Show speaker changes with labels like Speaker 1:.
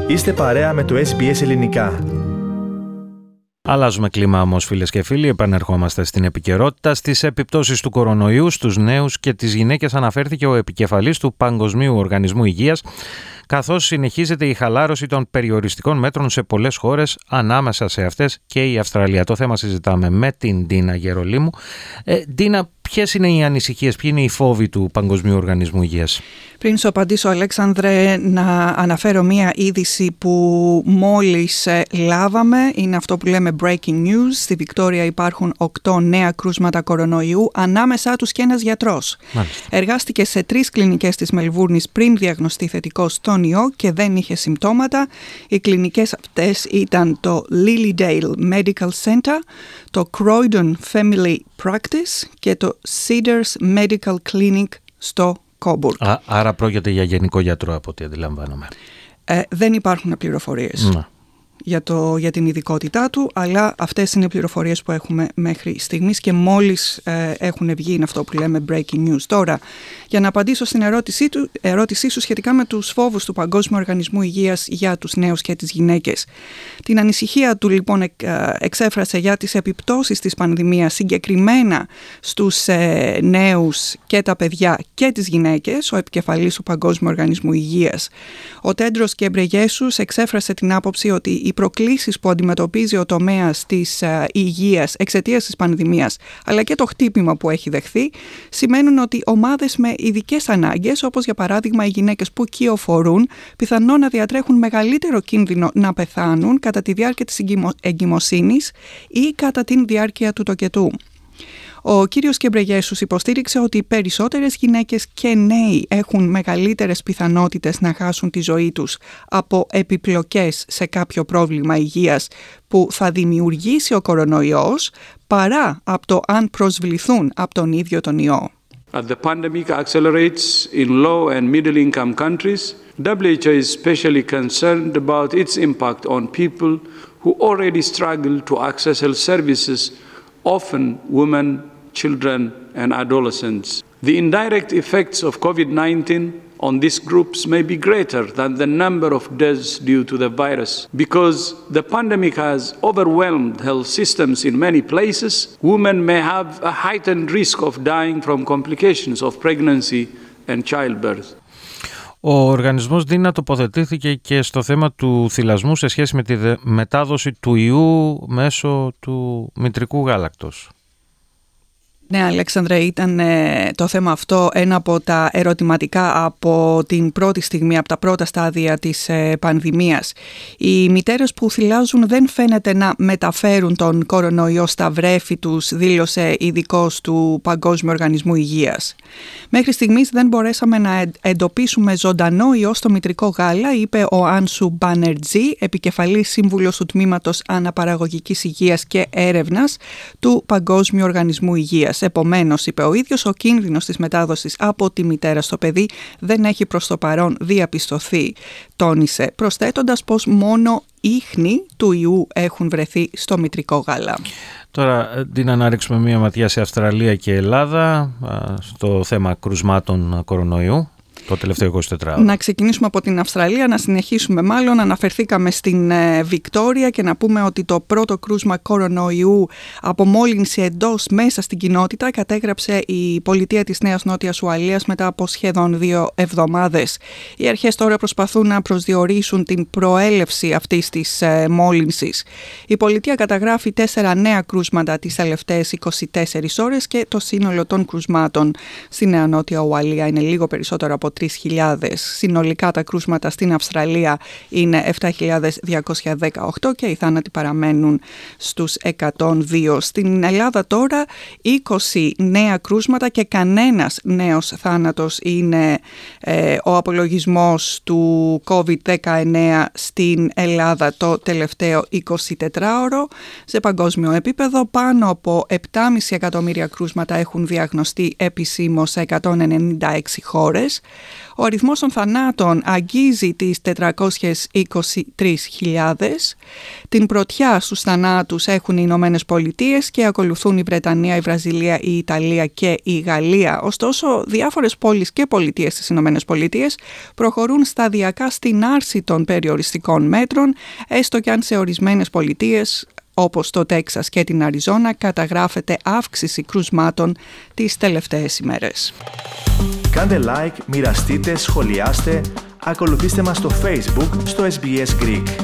Speaker 1: Είστε παρέα με το SBS Ελληνικά.
Speaker 2: Αλλάζουμε κλίμα όμως, φίλες και φίλοι, επανερχόμαστε στην επικαιρότητα. Στις επιπτώσεις του κορονοϊού στους νέους και τις γυναίκες αναφέρθηκε ο επικεφαλής του Παγκοσμίου Οργανισμού Υγείας, καθώς συνεχίζεται η χαλάρωση των περιοριστικών μέτρων σε πολλές χώρες, ανάμεσα σε αυτές και η Αυστραλία. Το θέμα συζητάμε με την Ντίνα Γερολίμου. Ντίνα, ποιες είναι οι ανησυχίες, ποιοι είναι οι φόβοι του Παγκοσμίου Οργανισμού Υγείας?
Speaker 3: Πριν σου απαντήσω, Αλέξανδρε, να αναφέρω μία είδηση που μόλις λάβαμε. Είναι αυτό που λέμε breaking news. Στη Βικτόρια υπάρχουν 8 νέα κρούσματα κορονοϊού, ανάμεσά τους και ένας γιατρός.
Speaker 2: Μάλιστα.
Speaker 3: Εργάστηκε σε 3 κλινικές της Μελβούρνης πριν διαγνωστεί θετικό στον ιό και δεν είχε συμπτώματα. Οι κλινικές αυτές ήταν το Lilydale Medical Center, το Croydon Family Practice και το Cedars Medical Clinic στο Coburg.
Speaker 2: Άρα πρόκειται για γενικό γιατρό, από ό,τι αντιλαμβάνομαι.
Speaker 3: Δεν υπάρχουν πληροφορίες για την ειδικότητά του, αλλά αυτές είναι οι πληροφορίες που έχουμε μέχρι στιγμής και μόλις έχουν βγει, είναι αυτό που λέμε breaking news. Τώρα, για να απαντήσω στην ερώτησή σου σχετικά με τους φόβους του Παγκόσμιου Οργανισμού Υγείας για τους νέους και τις γυναίκες. Την ανησυχία του λοιπόν εξέφρασε για τις επιπτώσεις της πανδημίας συγκεκριμένα στους νέους και τα παιδιά και τις γυναίκες, ο επικεφαλής του Παγκόσμιου Οργανισμού Υγείας. Ο Τέντρος Γκεμπρεγιέσους εξέφρασε την άποψη ότι οι προκλήσεις που αντιμετωπίζει ο τομέας της υγείας εξαιτίας της πανδημίας, αλλά και το χτύπημα που έχει δεχθεί, σημαίνουν ότι ομάδες με ειδικές ανάγκες, όπως για παράδειγμα οι γυναίκες που κυοφορούν, πιθανόν να διατρέχουν μεγαλύτερο κίνδυνο να πεθάνουν κατά τη διάρκεια της εγκυμοσύνης ή κατά τη διάρκεια του τοκετού. Ο κύριος Γκεμπρεγιέσους υποστήριξε ότι οι περισσότερες γυναίκες και νέοι έχουν μεγαλύτερες πιθανότητες να χάσουν τη ζωή τους από επιπλοκές σε κάποιο πρόβλημα υγείας που θα δημιουργήσει ο κορονοϊός, παρά από το αν προσβληθούν από τον ίδιο τον ιό.
Speaker 4: As the pandemic accelerates in low and middle-income countries, WHO is especially concerned about its impact on people who already struggle to access health services, often women, children and adolescents. The indirect effects of COVID-19 on these groups may be greater than the number of deaths due to the virus. Because the pandemic has overwhelmed health systems in many places, women may have a heightened risk of dying from complications of pregnancy and childbirth.
Speaker 2: Ο οργανισμός Ντίνα τοποθετήθηκε και στο θέμα του θυλασμού σε σχέση με τη μετάδοση του ιού μέσω του μητρικού γάλακτος.
Speaker 3: Ναι, Αλέξανδρε, ήταν το θέμα αυτό ένα από τα ερωτηματικά από την πρώτη στιγμή, από τα πρώτα στάδια της πανδημίας. Οι μητέρες που θυλάζουν δεν φαίνεται να μεταφέρουν τον κορονοϊό στα βρέφη τους, δήλωσε ειδικός του Παγκόσμιου Οργανισμού Υγείας. Μέχρι στιγμής δεν μπορέσαμε να εντοπίσουμε ζωντανό ιό στο μητρικό γάλα, είπε ο Άνσου Μπάνερτζή, επικεφαλής σύμβουλος του Τμήματος Αναπαραγωγικής Υγείας και Έρευνας του Παγκόσμιου Οργανισμού Υγείας. Επομένως, είπε ο ίδιος, ο κίνδυνος της μετάδοσης από τη μητέρα στο παιδί δεν έχει προς το παρόν διαπιστωθεί, τόνισε, προσθέτοντας πως μόνο ίχνη του ιού έχουν βρεθεί στο μητρικό γάλα.
Speaker 2: Τώρα, να ρίξουμε μία ματιά σε Αυστραλία και Ελλάδα, στο θέμα κρουσμάτων κορονοϊού. Το τελευταίο 24ωρο. Να
Speaker 3: ξεκινήσουμε από την Αυστραλία, να συνεχίσουμε μάλλον. Αναφερθήκαμε στην Βικτόρια και να πούμε ότι το πρώτο κρούσμα κορονοϊού από μόλυνση εντός μέσα στην κοινότητα κατέγραψε η πολιτεία της Νέας Νότιας Ουαλίας μετά από σχεδόν 2 εβδομάδες. Οι αρχές τώρα προσπαθούν να προσδιορίσουν την προέλευση αυτής της μόλυνσης. Η πολιτεία καταγράφει 4 νέα κρούσματα τις τελευταίες 24 ώρες και το σύνολο των κρούσματων στη Νέα Νότια Ουαλία είναι λίγο περισσότερο από 3.000. Συνολικά τα κρούσματα στην Αυστραλία είναι 7.218 και οι θάνατοι παραμένουν στους 102. Στην Ελλάδα τώρα 20 νέα κρούσματα και κανένας νέος θάνατος είναι ο απολογισμός του COVID-19 στην Ελλάδα το τελευταίο 24ωρο. Σε παγκόσμιο επίπεδο πάνω από 7,5 εκατομμύρια κρούσματα έχουν διαγνωστεί επισήμως σε 196 χώρες. Ο αριθμός των θανάτων αγγίζει τις 423.000. Την πρωτιά στους θανάτους έχουν οι Ηνωμένες Πολιτείες και ακολουθούν η Βρετανία, η Βραζιλία, η Ιταλία και η Γαλλία. Ωστόσο, διάφορες πόλεις και πολιτείες στις Ηνωμένες Πολιτείες προχωρούν σταδιακά στην άρση των περιοριστικών μέτρων, έστω και αν σε ορισμένες πολιτείες όπως το Τέξας και την Αριζόνα καταγράφεται αύξηση κρουσμάτων τις τελευταίες ημέρες.
Speaker 1: Κάντε like, μοιραστείτε, σχολιάστε, ακολουθήστε μας στο Facebook στο SBS Greek.